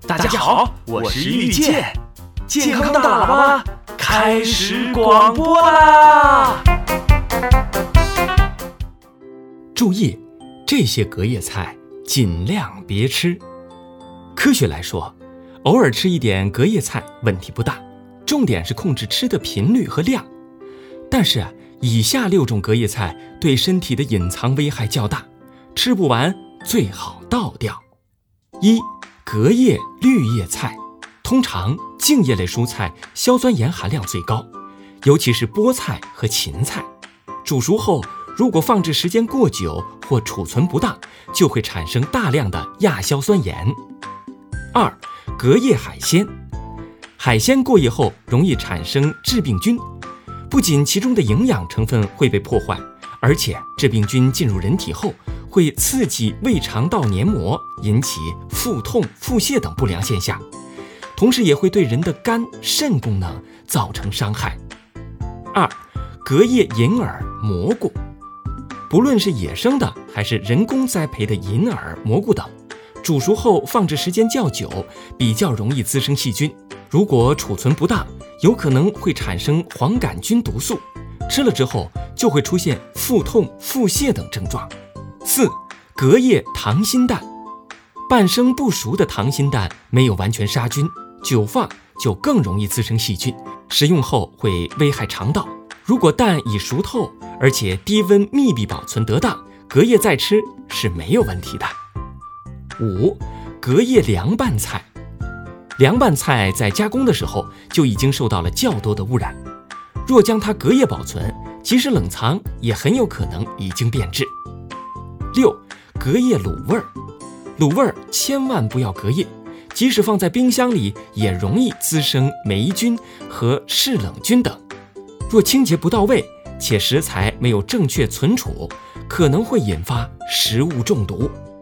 大家好，我是遇见，健康大喇叭开始广播啦！ 注意，这些隔夜菜尽量别吃。科学来说，偶尔吃一点隔夜菜问题不大，重点是控制吃的频率和量。但是以下6种隔夜菜对身体的隐藏危害较大，吃不完最好倒掉。1. 隔夜绿叶菜。通常茎叶类蔬菜硝酸盐含量最高，尤其是菠菜和芹菜。煮熟后，如果放置时间过久或储存不当，就会产生大量的亚硝酸盐。2. 隔夜海鲜。海鲜过夜后容易产生致病菌，不仅其中的营养成分会被破坏，而且致病菌进入人体后会刺激胃肠道黏膜，引起腹痛、腹泻等不良现象，同时也会对人的肝、肾功能造成伤害。2. 隔夜银耳、蘑菇。不论是野生的还是人工栽培的银耳、蘑菇等，煮熟后放置时间较久，比较容易滋生细菌。如果储存不当，有可能会产生黄杆菌毒素，吃了之后就会出现腹痛、腹泻等症状。4. 隔夜溏心蛋。半生不熟的溏心蛋没有完全杀菌，久放就更容易滋生细菌，食用后会危害肠道。如果蛋已熟透，而且低温密闭保存得当，隔夜再吃是没有问题的。5. 隔夜凉拌菜。凉拌菜在加工的时候就已经受到了较多的污染，若将它隔夜保存，即使冷藏也很有可能已经变质。6. 隔夜卤味儿。卤味儿千万不要隔夜，即使放在冰箱里也容易滋生霉菌和嗜冷菌等。若清洁不到位，且食材没有正确存储，可能会引发食物中毒。